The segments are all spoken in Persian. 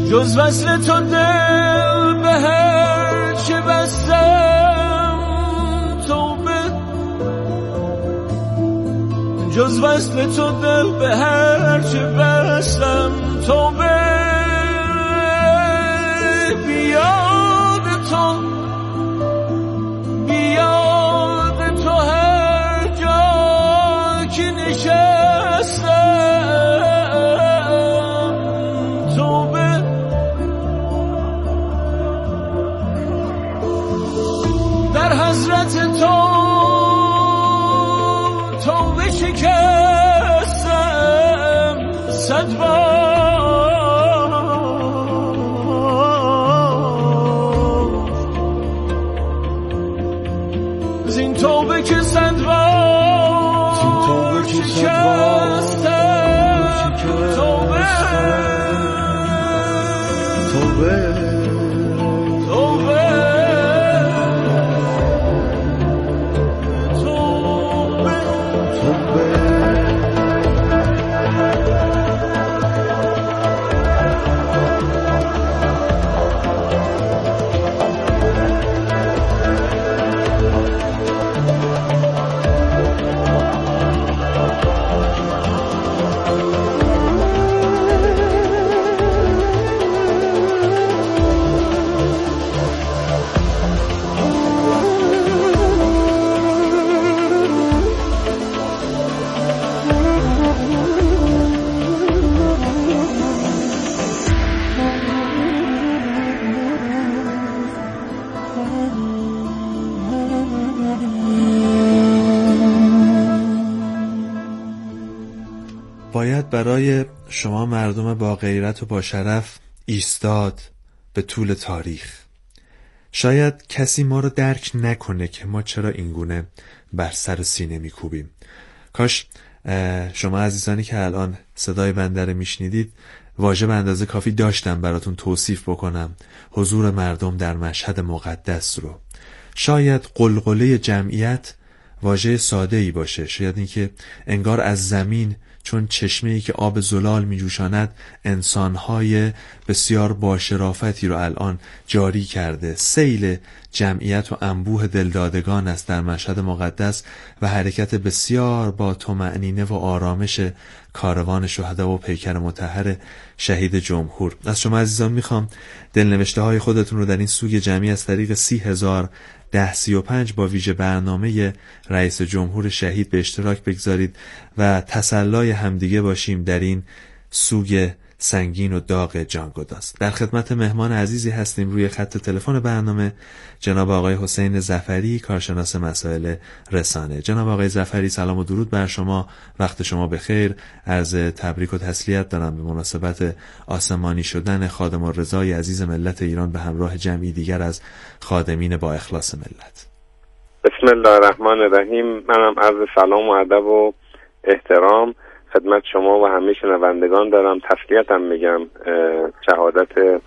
جز وصل تو دل به هر چه بستم توبه، جز وصل تو دل به هر چه بستم توبه. بیاد تو هر جا که نشستم توبه. در حضرت تو توبه شکستم 100 بار، زین توبه که 100 بار شکستم توبه. باید برای شما مردم با غیرت و با شرف ایستاد به طول تاریخ. شاید کسی ما رو درک نکنه که ما چرا اینگونه بر سر سینه میکوبیم. کاش شما عزیزانی که الان صدای بنده رو میشنیدید واژه به اندازه کافی داشتم براتون توصیف بکنم حضور مردم در مشهد مقدس رو. شاید قلقله جمعیت واژه ساده‌ای باشه، شاید اینکه انگار از زمین چون چشمه‌ای که آب زلال می‌جوشاند انسان‌های بسیار باشرافتی رو الان جاری کرده. سیل جمعیت و انبوه دلدادگان است در مشهد مقدس و حرکت بسیار با طمأنینه و آرامش کاروان شهدا و پیکر مطهر شهید جمهور. از شما عزیزان میخوام دلنوشته های خودتون رو در این سوگ جمعی از طریق 30,1035 با ویژه برنامه رئیس جمهور شهید به اشتراک بگذارید و تسلای همدیگه باشیم در این سوگ سنگین و داغ جانگداز. در خدمت مهمان عزیزی هستیم روی خط تلفن برنامه، جناب آقای حسین ظفری، کارشناس مسائل رسانه. جناب آقای ظفری سلام و درود بر شما، وقت شما بخیر. عرض تبریک و تسلیت دارم به مناسبت آسمانی شدن خادم الرضای عزیز ملت ایران به همراه جمعی دیگر از خادمین با اخلاص ملت. بسم الله الرحمن الرحیم. منم عرض سلام و ادب و احترام خدمت شما و همه شنوندگان دارم. تسلیتم میگم شهادت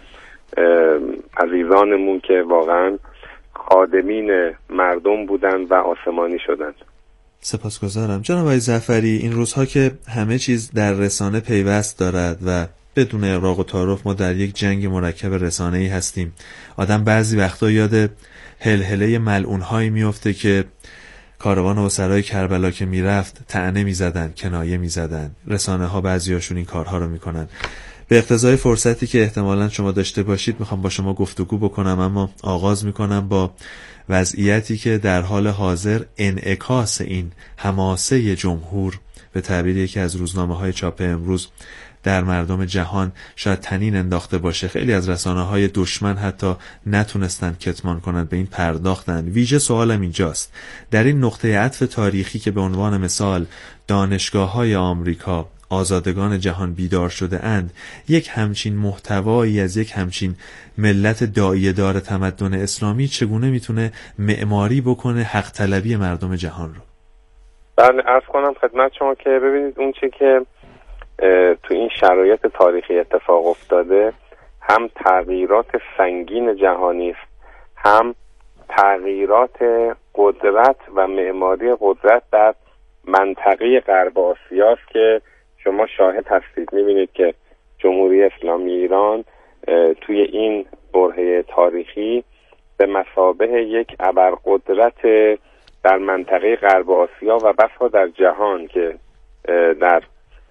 عزیزانمون که واقعا خادمین مردم بودن و آسمانی شدند. سپاسگزارم. جناب آقای ظفری، این روزها که همه چیز در رسانه پیوست دارد و بدون اغراق و تعارف ما در یک جنگ مرکب رسانه‌ای هستیم، آدم بعضی وقتا یاد هلهله ملعون‌هایی میفته که کاروان اسرای کربلا که میرفت طعنه میزدن، کنایه میزدن. رسانه ها بعضیاشون این کارها رو میکنن. به اقتضای فرصتی که احتمالاً شما داشته باشید میخوام با شما گفتگو بکنم، اما آغاز میکنم با وضعیتی که در حال حاضر انعکاس این حماسه جمهور به تعبیر یکی از روزنامه‌های چاپ امروز در مردم جهان شاید طنین انداخته باشه. خیلی از رسانه‌های دشمن حتی نتونستن کتمان کنند، به این پرداختن. ویژه سوالم اینجاست، در این نقطه عطف تاریخی که به عنوان مثال دانشگاه‌های آمریکا آزادگان جهان بیدار شده اند، یک همچین محتوایی از یک همچین ملت داعیه دار تمدن اسلامی چگونه میتونه معماری بکنه حق طلبی مردم جهان رو؟ بله، عرض کنم خدمت شما که ببینید اون چی که تو این شرایط تاریخی اتفاق افتاده هم تغییرات سنگین جهانی است، هم تغییرات قدرت و معماری قدرت در منطقه غرب آسیا است که شما شاهد هستید. می‌بینید که جمهوری اسلامی ایران توی این برهه تاریخی به مثابه یک ابرقدرت در منطقه غرب آسیا و بسا در جهان که در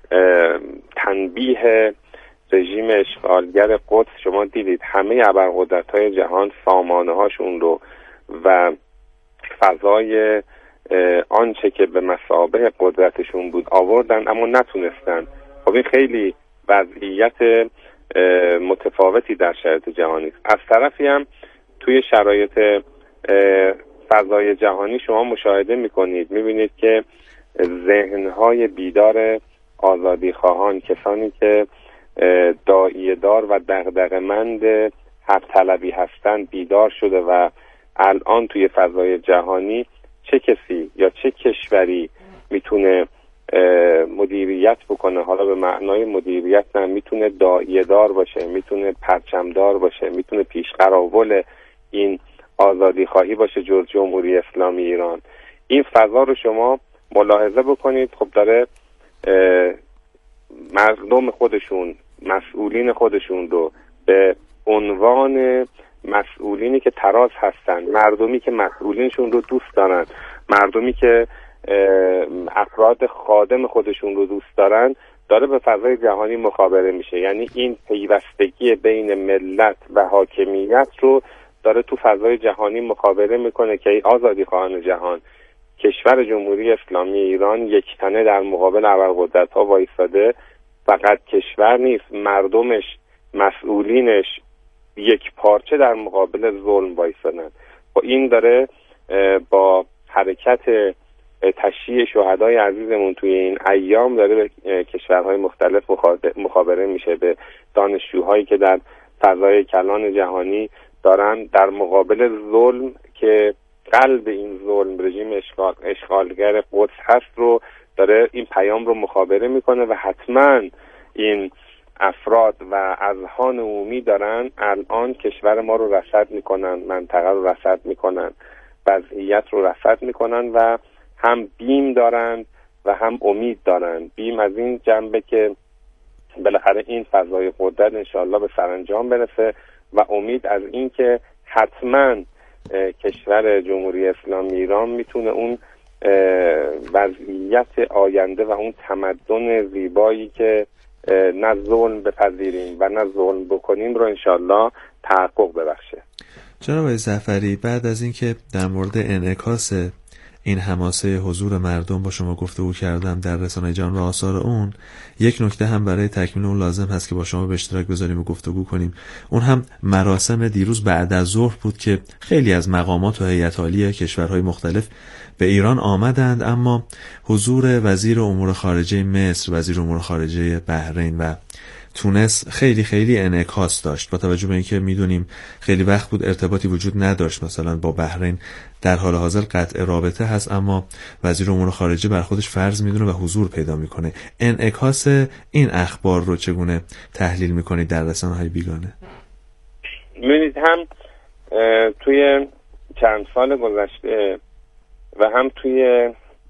تنبیه رژیم اشغالگر قدس شما دیدید همه ابرقدرت‌های جهان سامانه هاشون رو و فضای آنچه که به مثابه قدرتشون بود آوردن، اما نتونستن. خب این خیلی وضعیت متفاوتی در شرایط جهانی است. از طرفی هم توی شرایط فضای جهانی شما مشاهده میکنید، میبینید که ذهنهای بیدار آزادی خواهان، کسانی که داعیه دار و دغدغه‌مند حق طلبی هستند بیدار شده و الان توی فضای جهانی چه کسی یا چه کشوری میتونه مدیریت بکنه، حالا به معنای مدیریت نه، میتونه داعیه دار باشه، میتونه پرچمدار باشه، میتونه پیشقراول این آزادی خواهی باشه جز جمهوری اسلامی ایران. این فضا رو شما ملاحظه بکنید. خب داره مردم خودشون، مسئولین خودشون رو به عنوان مسئولینی که تراز هستن، مردمی که مسئولینشون رو دوست دارن، مردمی که افراد خادم خودشون رو دوست دارن، داره به فضای جهانی مخابره میشه. یعنی این پیوستگی بین ملت و حاکمیت رو داره تو فضای جهانی مخابره میکنه که ای آزادی خواهان جهان، کشور جمهوری اسلامی ایران یک تنه در مقابل ابرقدرت‌ها وایساده. فقط کشور نیست، مردمش، مسئولینش یک پارچه در مقابل ظلم وایسادن. و این داره با حرکت تشییع شهدای عزیزمون توی این ایام داره به کشورهای مختلف مخابره میشه، به دانشجوهایی که در فضای کلان جهانی دارن در مقابل ظلم که قلب این ظلم رژیم اشغالگر قدس هست رو داره این پیام رو مخابره میکنه و حتما این افراد و اذهان عمومی دارن الان کشور ما رو رصد میکنن، منطقه رو رصد میکنن، وضعیت رو رصد میکنن و هم بیم دارن و هم امید دارن. بیم از این جنبه که بالاخره این فضای قدرت انشاءالله به سرانجام برسه و امید از این که حتما کشور جمهوری اسلامی ایران میتونه اون وضعیت آینده و اون تمدن زیبایی که نه ظلم بپذیریم و نه ظلم بکنیم رو انشاءالله تحقق ببخشه. جناب آقای ظفری، بعد از اینکه در مورد انعکاس این حماسه حضور مردم با شما گفتگو کردم در رسانه جان و آثار اون، یک نکته هم برای تکمیل اون لازم هست که با شما به اشتراک بذاریم و گفتگو کنیم. اون هم مراسم دیروز بعد از ظهر بود که خیلی از مقامات و هیئت عالی کشورهای مختلف به ایران آمدند، اما حضور وزیر امور خارجه مصر، وزیر امور خارجه بحرین و تونس خیلی انعکاس داشت، با توجه به اینکه میدونیم خیلی وقت بود ارتباطی وجود نداشت. مثلا با بحرین در حال حاضر قطع رابطه هست، اما وزیر امور خارجه بر خودش فرض میدونه و حضور پیدا میکنه. انعکاس این اخبار رو چگونه تحلیل میکنید در رسانه‌های بیگانه؟ می‌بینید هم توی چند سال گذشته و هم توی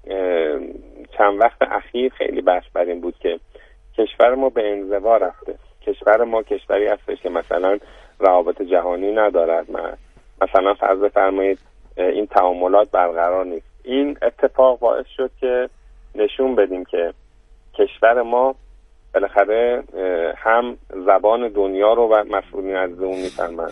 چند وقت اخیر خیلی بحث بر این بود که کشور ما به انزوا رفته. کشور ما کشوری هستش که مثلا روابط جهانی ندارد، مثلا فرض بفرمایید این تعاملات برقرار نیست. این اتفاق باعث شد که نشون بدیم که کشور ما بالاخره هم زبان دنیا رو و مسئولین از اون میفهمن.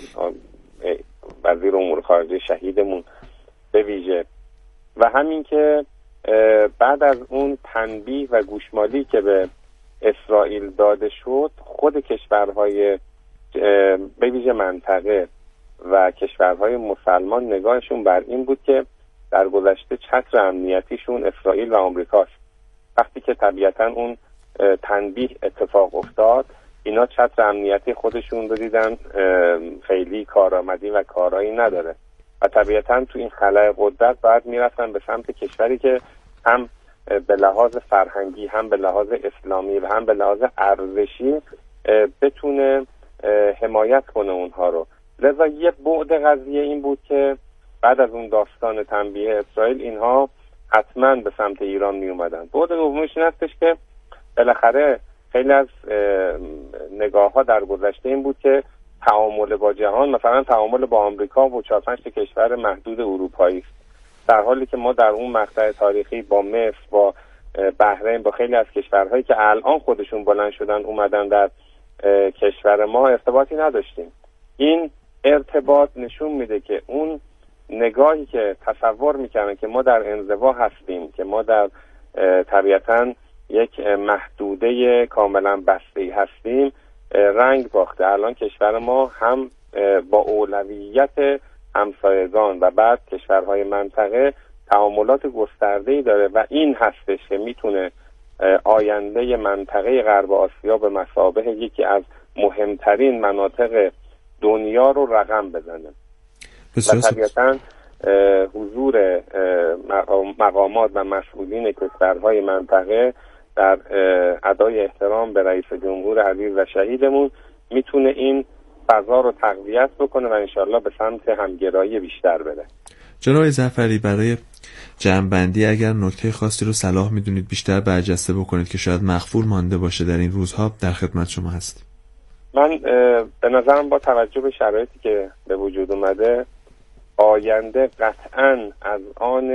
وزیر امور خارجه شهیدمون به ویژه و همین که بعد از اون تنبیه و گوشمالی که به اسرائیل داده شد، خود کشورهای به ویژه منطقه و کشورهای مسلمان نگاهشون بر این بود که در گذشته چتر امنیتیشون اسرائیل و آمریکاست. وقتی که طبیعتا اون تنبیه اتفاق افتاد، اینا چتر امنیتی خودشون رو دیدن خیلی کارآمدی و کارایی نداره و طبیعتا تو این خلأ قدرت بعد میرفتن به سمت کشوری که هم به لحاظ فرهنگی، هم به لحاظ اسلامی و هم به لحاظ ارزشی بتونه حمایت کنه اونها رو. لذا یه بعد قضیه این بود که بعد از اون داستان تنبیه اسرائیل اینها حتما به سمت ایران می اومدن. بعد دومش این هستش که بالاخره خیلی از نگاه ها در گذشته این بود که تعامل با جهان مثلا تعامل با آمریکا و 4-5 کشور محدود اروپایی است، در حالی که ما در اون مقطع تاریخی با مصر، با بحرین، با خیلی از کشورهایی که الان خودشون بلند شدن اومدن در کشور ما ارتباطی نداشتیم. این ارتباط نشون میده که اون نگاهی که تصور میکنن که ما در انزوا هستیم، که ما در طبیعتاً یک محدوده کاملا بسته‌ای هستیم، رنگ باخته. الان کشور ما هم با اولویت همسایگان و بعد کشورهای منطقه تعاملات گسترده‌ای داره و این هستش که میتونه آینده منطقه غرب آسیا به مثابه یکی از مهمترین مناطق دنیا رو رقم بزنه. و طبیعتاً حضور مقامات و مسئولین کشورهای منطقه در ادای احترام به رئیس جمهور عزیز و شهیدمون میتونه این فضا رو تقویت بکنه و انشالله به سمت همگرایی بیشتر بره. جناب ظفری، برای جمع‌بندی اگر نکته خاصی رو صلاح میدونید بیشتر برجسته بکنید که شاید مغفور مانده باشه در این روزها، در خدمت شما هست. من به نظرم با توجه به شرایطی که به وجود اومده، آینده قطعاً از آن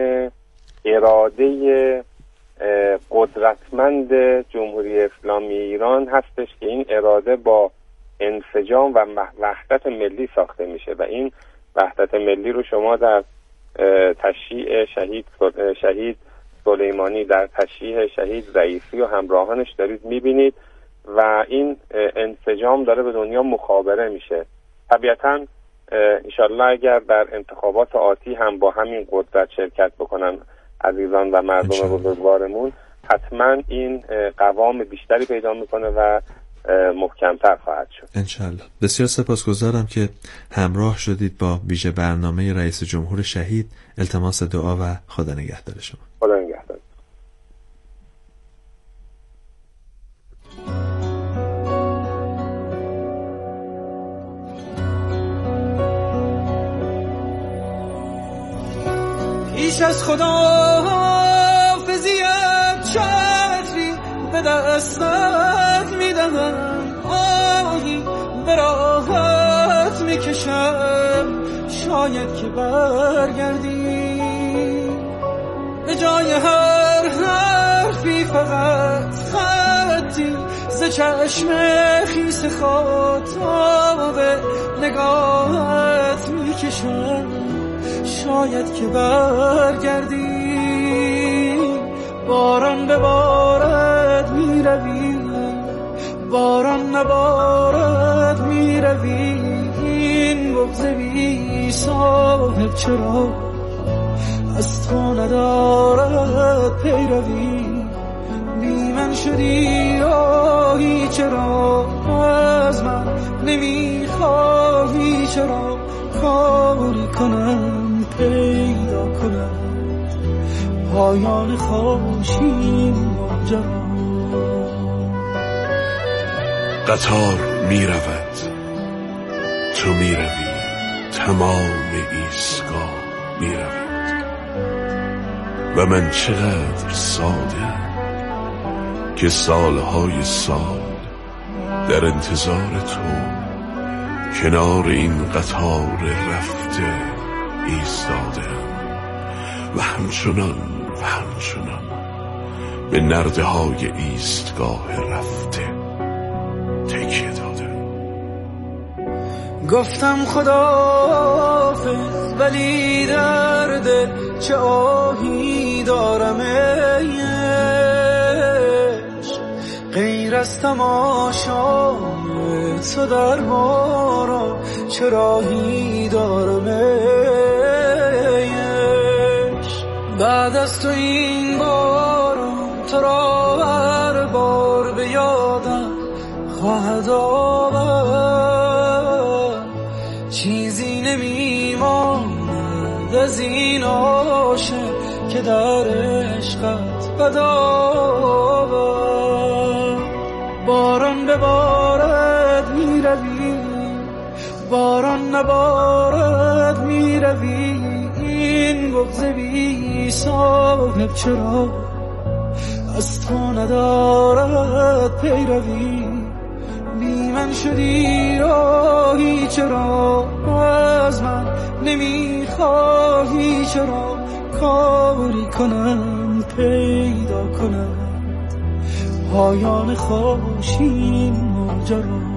اراده قدرتمند جمهوری اسلامی ایران هستش که این اراده با انسجام و وحدت ملی ساخته میشه و این وحدت ملی رو شما در تشییع شهید سلیمانی، در تشییع شهید رئیسی و همراهانش دارید میبینید و این انسجام داره به دنیا مخابره میشه. طبیعتاً انشالله اگر در انتخابات آتی هم با همین قدرت شرکت بکنن عزیزان و مردم بزرگوارمون، حتما این قوام بیشتری پیدا میکنه و محکمتر خواهد شد انشالله. بسیار سپاسگزارم که همراه شدید با ویژه برنامه رئیس جمهور شهید. التماس دعا و خدا نگهدار شما. خدا نگهدار. پیش از خدا حافظیت چتری به دستت میدهم، آهی به راحت میکشم، شاید که برگردی به جای هر حرفی فقط خطی ز چشم خیس خاطاب نگاهت میکشم، شاید که برگردی. باران ببارد میروی، باران نبارد میروی، این بغض بی صاحب چرا از تو ندارد پیروی، بی من شدی آهی چرا از من نمیخواهی، چرا کاری کنم پیدا کنم پایان خاموشی ماجرا. قطار می رود، تو می روی، تمام ایستگاه می رود و من چقدر ساده که سالهای سال در انتظار تو کنار این قطار رفته ایستاده و همچنان به نرده های ایستگاه رفته تکیه داده. گفتم خداحافظ ولی در دل چه آهی دارم عشق، غیر از تماشای تو در باران چه راهی دارم عشق، بعد از تو این باران تو را هر بار به یادم خواهد آورد، چیزی نمیماند از این عاشق که در عشقت بدآورد. باران ببارد میروی، باران نبارد میروی، این بغض بی صاحب چرا از تو ندارد پیروی، بی من شدی راهی، چرا از من نمیخواهی؟ چرا کاری کنم پیدا کند پایان خوش این ماجرا؟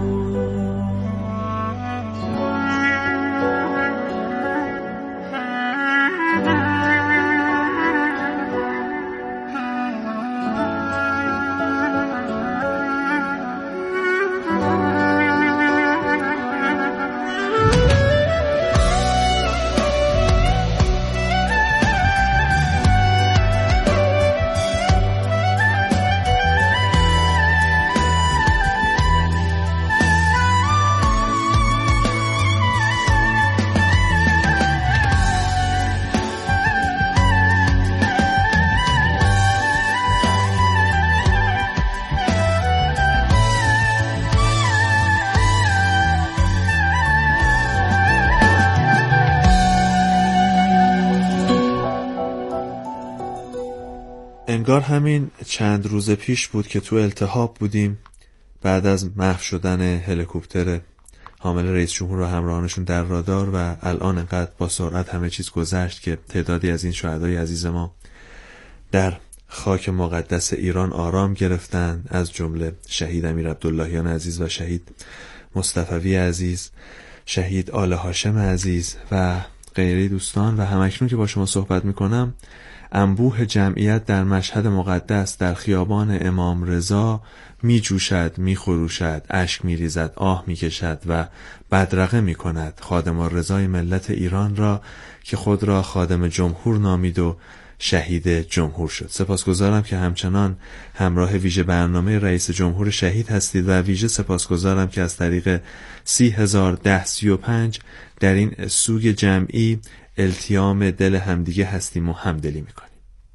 انگار همین چند روز پیش بود که تو التهاب بودیم بعد از محو شدن هلیکوپتر حامل رئیس جمهور و همراهانشون در رادار و الان انقدر با سرعت همه چیز گذشت که تعدادی از این شهدای عزیز ما در خاک مقدس ایران آرام گرفتن، از جمله شهید امیر عبداللهیان عزیز و شهید مصطفوی عزیز، شهید آل هاشم عزیز و غیره دوستان. و همکنون که با شما صحبت میکنم انبوه جمعیت در مشهد مقدس در خیابان امام رضا می جوشد، می خروشد، اشک می ریزد، آه می کشد و بدرقه می کند خادم الرضای ملت ایران را که خود را خادم جمهور نامید و شهید جمهور شد. سپاسگزارم که همچنان همراه ویژه برنامه رئیس جمهور شهید هستید و ویژه سپاسگزارم که از طریق 30,1035 در این سوگ جمعی التیام دل همدیگه هستیم و همدلی میکنیم.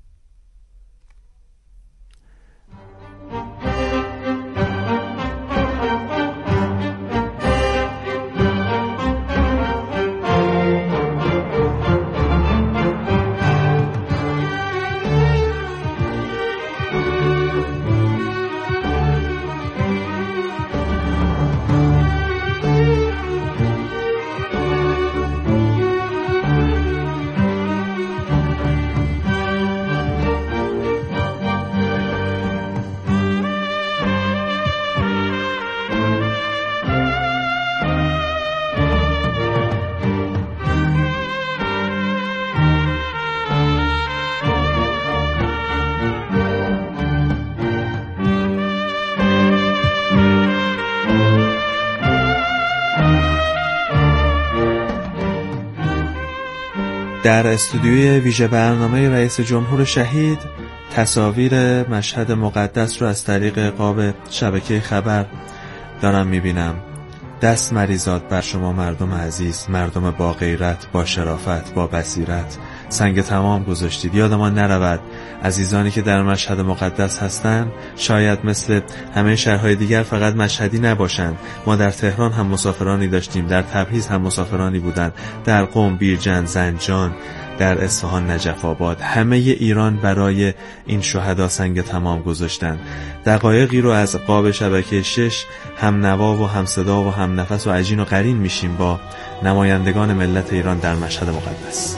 در استودیوی ویژه برنامه رئیس جمهور شهید تصاویر مشهد مقدس رو از طریق قاب شبکه خبر دارم میبینم. دست مریزاد بر شما مردم عزیز، مردم با غیرت، با شرافت، با بصیرت، سنگ تمام گذاشتید. یادمان نرود عزیزانی که در مشهد مقدس هستند شاید مثل همه شهرهای دیگر فقط مشهدی نباشند. ما در تهران هم مسافرانی داشتیم، در تبریز هم مسافرانی بودند، در قم، بیرجند، زنجان، در اصفهان، نجف آباد. همه ایران برای این شهدا سنگ تمام گذاشتند. دقایقی رو از قاب شبکه 6 هم نوا و هم صدا و هم نفس و عجین و قرین میشیم با نمایندگان ملت ایران در مشهد مقدس.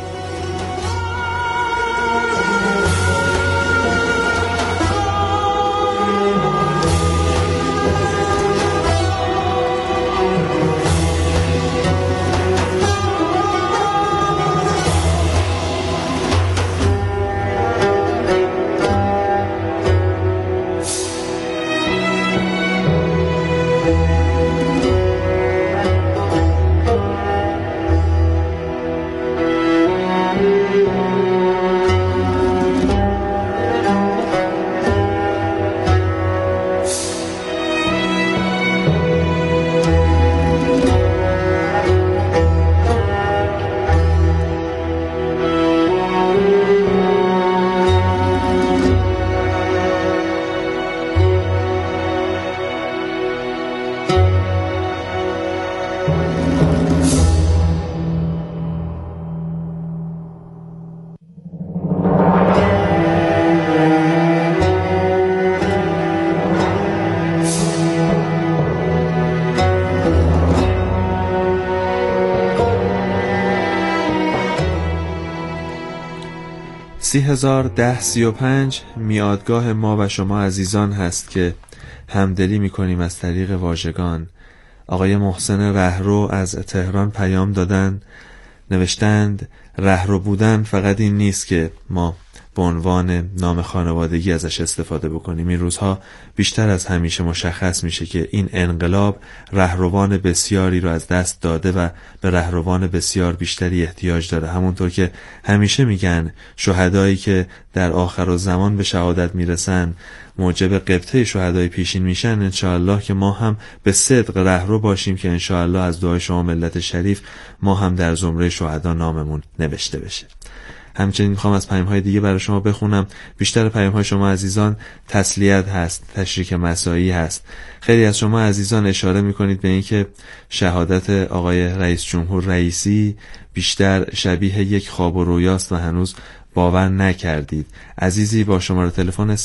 301035 میادگاه ما و شما عزیزان هست که همدلی میکنیم از طریق واژگان. آقای محسن رهرو از تهران پیام دادن، نوشتند رهرو بودن فقط این نیست که ما به عنوان نام خانوادگی ازش استفاده بکنیم. این روزها بیشتر از همیشه مشخص میشه که این انقلاب رهروان بسیاری رو از دست داده و به رهروان بسیار بیشتری احتیاج داره. همونطور که همیشه میگن شهدایی که در آخرالزمان به شهادت میرسن موجب غبطه شهدای پیشین میشن. انشاءالله که ما هم به صدق رهرو باشیم که انشاءالله از دعای شما ملت شریف ما هم در زمره شهدا ناممون نوشته بشه. همچنین میخوام از پیام‌های دیگه برای شما بخونم. بیشتر پیام‌های شما عزیزان تسلیت هست، تشریک مساعی هست. خیلی از شما عزیزان اشاره میکنید به اینکه شهادت آقای رئیس جمهور رئیسی بیشتر شبیه یک خواب و رویاست و هنوز باور نکردید. عزیزی با شماره تلفن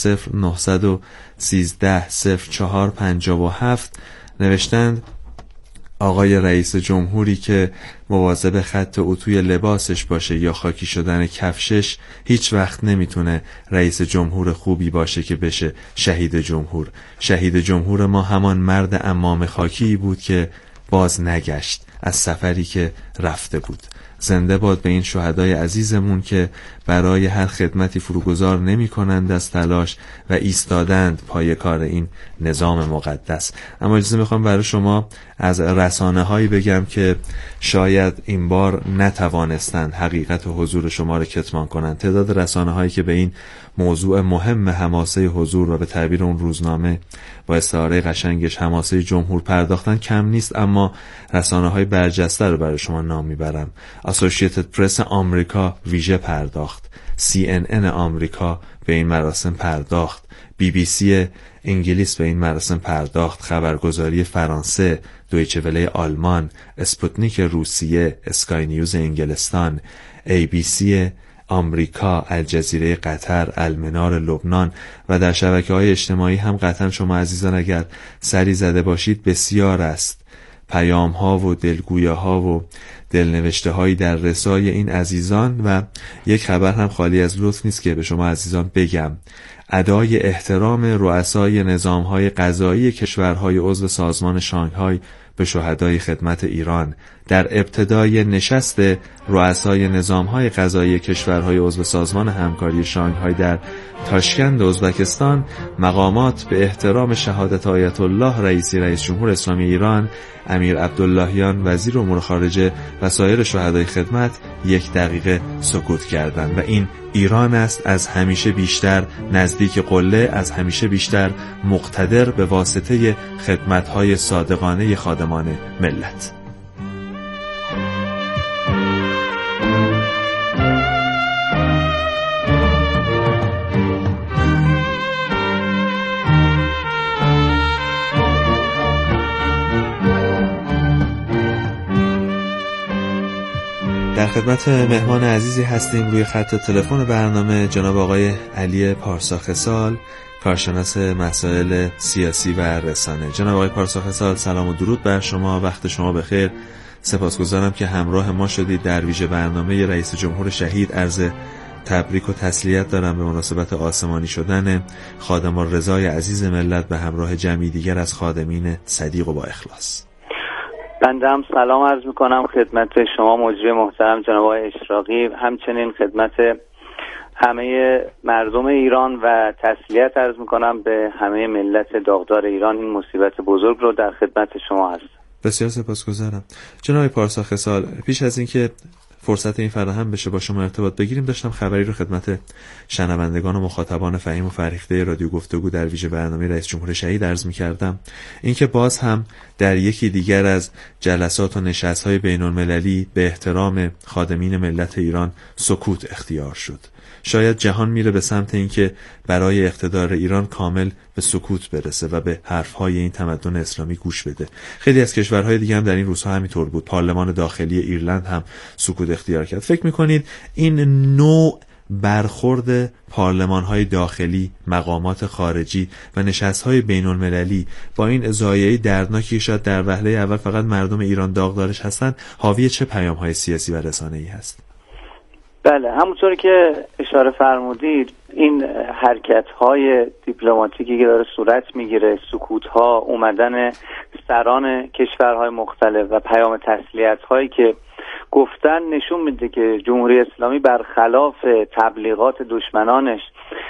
0913 0457 نوشتند آقای رئیس جمهوری که مواظب خط اتوی لباسش باشه یا خاکی شدن کفشش هیچ وقت نمیتونه رئیس جمهور خوبی باشه که بشه شهید جمهور. شهید جمهور ما همان مرد عمامه خاکی بود که باز نگشت از سفری که رفته بود. زنده باد به این شهدای عزیزمون که برای هر خدمتی فروگذار نمی کنند از تلاش و ایستادند پای کار این نظام مقدس. اما اجازه میخوام برای شما از رسانه هایی بگم که شاید این بار نتوانستند حقیقت و حضور شما را کتمان کنند. تعداد رسانه هایی که به این موضوع مهم حماسه حضور و به تعبیر اون روزنامه با استعاره قشنگش حماسه جمهور پرداختن کم نیست، اما رسانه های برجسته رو برای شما نام میبرم. اسوسییتد پرس آمریکا ویژه پرداخت، CNN آمریکا به این مراسم پرداخت، BBC انگلیس به این مراسم پرداخت، خبرگزاری فرانسه، دویچه وله آلمان، اسپوتنیک روسیه، اسکای نیوز انگلستان، ABC آمریکا، الجزیره قطر، المنار لبنان و در شبکه‌های اجتماعی هم قطعا شما عزیزان اگر سری زده باشید بسیار است پیام‌ها و دلگویی‌ها و دلنوشته‌هایی در رسای این عزیزان. و یک خبر هم خالی از لطف نیست که به شما عزیزان بگم. ادای احترام رؤسای نظام‌های قضایی کشورهای عضو سازمان شانگهای به شهدای خدمت ایران. در ابتدای نشست رؤسای نظام‌های قضایی کشورهای عضو سازمان همکاری شانگهای در تاشکند ازبکستان، مقامات به احترام شهادت آیت الله رئیسی رئیس جمهور اسلامی ایران، امیر عبداللهیان وزیر امور خارجه و سایر شهدای خدمت 1 دقیقه سکوت کردند. و این ایران است از همیشه بیشتر نزدیک قله، از همیشه بیشتر مقتدر به واسطه خدمت‌های صادقانه خادمان ملت. در خدمت مهمان عزیزی هستیم روی خط تلفن برنامه، جناب آقای علی پارساخسال، کارشناس مسائل سیاسی و رسانه. جناب آقای پارساخسال، سلام و درود بر شما، وقت شما بخیر. سپاسگزارم که همراه ما شدید در ویژه برنامه رئیس جمهور شهید. عرض تبریک و تسلیت دارم به مناسبت آسمانی شدن خادم الرضای عزیز ملت به همراه جمعی دیگر از خادمین صدیق و با اخلاص. بنده هم سلام عرض میکنم خدمت شما مجری محترم جناب آقای اشراقی، همچنین خدمت همه مردم ایران و تسلیت عرض میکنم به همه ملت داغدار ایران. این مصیبت بزرگ رو در خدمت شما هست. بسیار سپاسگزارم. جناب پارساخسال، پیش از اینکه فرصت این فراهم بشه با شما ارتباط بگیریم، داشتم خبری رو خدمت شنوندگان و مخاطبان فهیم و فرهیخته رادیو گفتگو در ویژه برنامه رئیس جمهور شهید عرض می‌کردم. اینکه باز هم در یکی دیگر از جلسات و نشست‌های بین‌المللی به احترام خادمین ملت ایران سکوت اختیار شد. شاید جهان میره به سمت اینکه برای اقتدار ایران کامل به سکوت برسه و به حرفهای این تمدن اسلامی گوش بده. خیلی از کشورهای دیگه هم در این روزها همینطور بود. پارلمان داخلی ایرلند هم سکوت اختیار کرد. فکر میکنید این نوع برخورد پارلمان‌های داخلی، مقامات خارجی و نشست‌های بین‌المللی با این ضایعه دردناکی شاید در وهله اول فقط مردم ایران داغدارش هستن، حاوی چه پیام‌های سیاسی و رسانه‌ای هست؟ بله، همونطوری که اشاره فرمودید، این حرکت‌های دیپلماتیکی که داره صورت میگیره، سکوت‌ها، اومدن سران کشورهای مختلف و پیام تسلیت‌هایی که گفتن نشون میده که جمهوری اسلامی برخلاف تبلیغات دشمنانش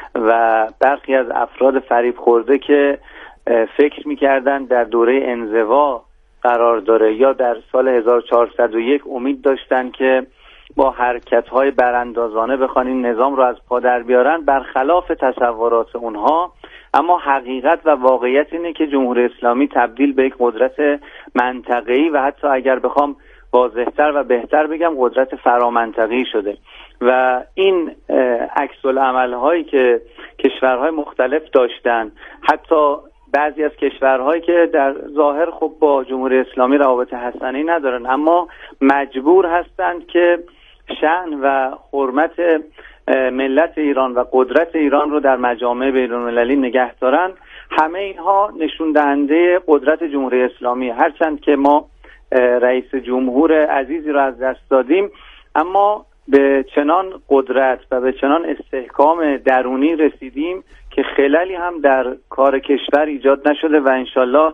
و برخی از افراد فریب خورده که فکر میکردن در دوره انزوا قرار داره یا در سال 1401 امید داشتن که با حرکت‌های براندازانه بخوان این نظام رو از پا در بیارن، برخلاف تصورات اونها. اما حقیقت و واقعیت اینه که جمهوری اسلامی تبدیل به یک قدرت منطقه‌ای و حتی اگر بخوام واضح‌تر و بهتر بگم قدرت فرامنطقه‌ای شده و این عکس العمل‌هایی که کشورهای مختلف داشتن، حتی بعضی از کشورهایی که در ظاهر خب با جمهوری اسلامی روابط حسنه‌ای ندارن اما مجبور هستند که شأن و حرمت ملت ایران و قدرت ایران رو در مجامع بین‌المللی نگه دارن، همه اینها نشون دهنده قدرت جمهوری اسلامی. هرچند که ما رئیس جمهور عزیزی رو از دست دادیم، اما به چنان قدرت و به چنان استحکام درونی رسیدیم که خللی هم در کار کشور ایجاد نشده و انشالله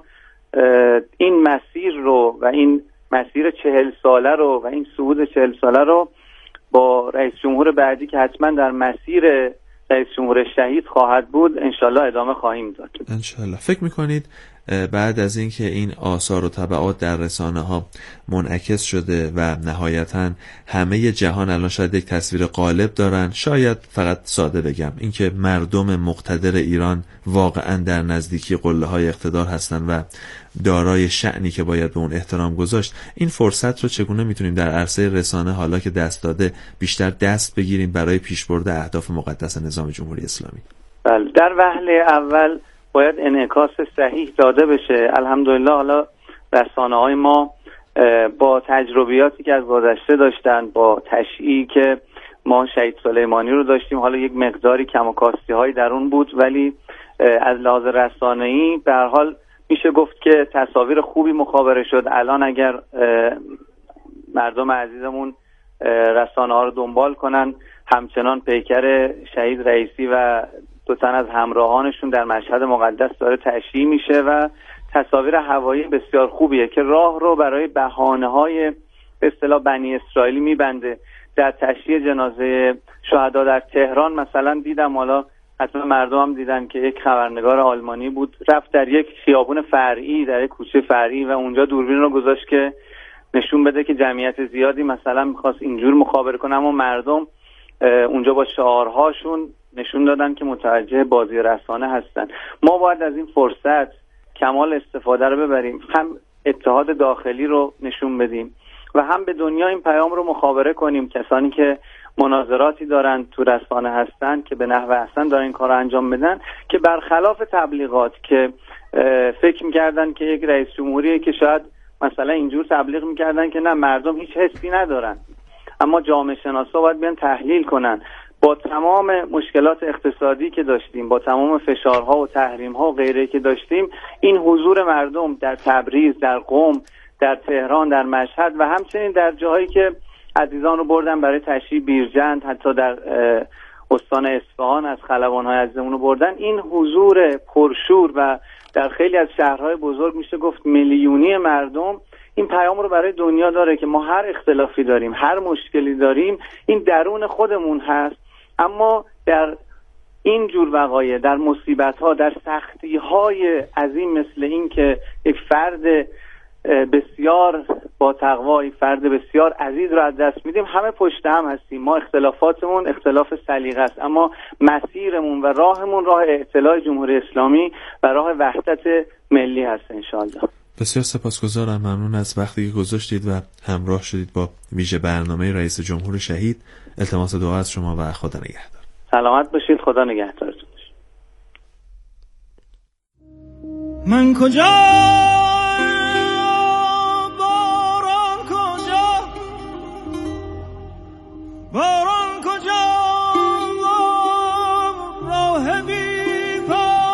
این مسیر رو و این مسیر 40 ساله رو و این صعود 40 ساله رو با رئیس جمهور بعدی که حتما در مسیر رئیس جمهور شهید خواهد بود انشالله ادامه خواهیم داد. انشالله. فکر میکنید بعد از اینکه این آثار و تبعات در رسانه ها منعکس شده و نهایتاً همه جهان الان شاید یک تصویر غالب دارن، شاید فقط ساده بگم اینکه مردم مقتدر ایران واقعاً در نزدیکی قله های اقتدار هستن و دارای شأنی که باید به اون احترام گذاشت، این فرصت رو چگونه میتونیم در عرصه رسانه حالا که دست داده بیشتر دست بگیریم برای پیشبرد اهداف مقدس نظام جمهوری اسلامی؟ بله، در وهله اول باید انعکاس صحیح داده بشه. الحمدلله حالا رسانه‌های ما با تجربیاتی که از گذشته داشتن، با تشییعی که ما شهید سلیمانی رو داشتیم، حالا یک مقداری کم و کاستی‌هایی در اون بود، ولی از لحاظ رسانه‌ای به هر حال میشه گفت که تصاویر خوبی مخابره شد. الان اگر مردم عزیزمون رسانه‌ها رو دنبال کنن، همچنان پیکر شهید رئیسی و 2 تن از همراهانشون در مشهد مقدس داره تشییع میشه و تصاویر هوایی بسیار خوبیه که راه رو برای بهانه‌های به اصطلاح بنی اسرائیلی میبنده. در تشییع جنازه شهدا در تهران مثلا دیدم، حالا حتما مردم هم دیدن که یک خبرنگار آلمانی بود رفت در یک خیابون فرعی، در یک کوچه فرعی و اونجا دوربین رو گذاشت که نشون بده که جمعیت زیادی مثلا میخواست اینجور مخابره کنه، اما مردم اونجا با شعارهاشون نشون دادن که متوجه بازی رسانه هستن. ما باید از این فرصت کمال استفاده رو ببریم، هم اتحاد داخلی رو نشون بدیم و هم به دنیا این پیام رو مخابره کنیم. کسانی که مناظراتی دارن تو رسانه هستن که به نحو احسن دارن این کار رو انجام بدن، که برخلاف تبلیغات که فکر میکردن که یک رئیس جمهوریه که شاید مثلا اینجور تبلیغ میکردن که نه مردم هیچ حسی ندارن، اما جامعه شناسا باید بیان تحلیل کنن. با تمام مشکلات اقتصادی که داشتیم، با تمام فشارها و تحریم‌ها و غیره که داشتیم، این حضور مردم در تبریز، در قم، در تهران، در مشهد و همچنین در جاهایی که عزیزان رو بردن برای تشییع بیرجند، حتی در استان اصفهان از خلبان‌های عزیزمون رو بردن، این حضور پرشور و در خیلی از شهرهای بزرگ میشه گفت میلیونی مردم این پیام رو برای دنیا داره که ما هر اختلافی داریم، هر مشکلی داریم، این درون خودمون هست، اما در این جور وقایع، در مصیبت‌ها، در سختی‌های عظیم مثل این که یک فرد بسیار با تقوی، فرد بسیار عزیز رو از دست میدیم، همه پشت هم هستیم. ما اختلافاتمون اختلاف سلیقه است، اما مسیرمون و راهمون راه اطلاع جمهوری اسلامی و راه وحدت ملی هست انشاءالله. بسیار سپاسگزارم، ممنون از وقتی که گذاشتید و همراه شدید با ویژه برنامه رئیس جمهور شهید. التماس دعا از شما و خدا نگهدار. سلامت باشید، خدا نگهدارتون. من کجا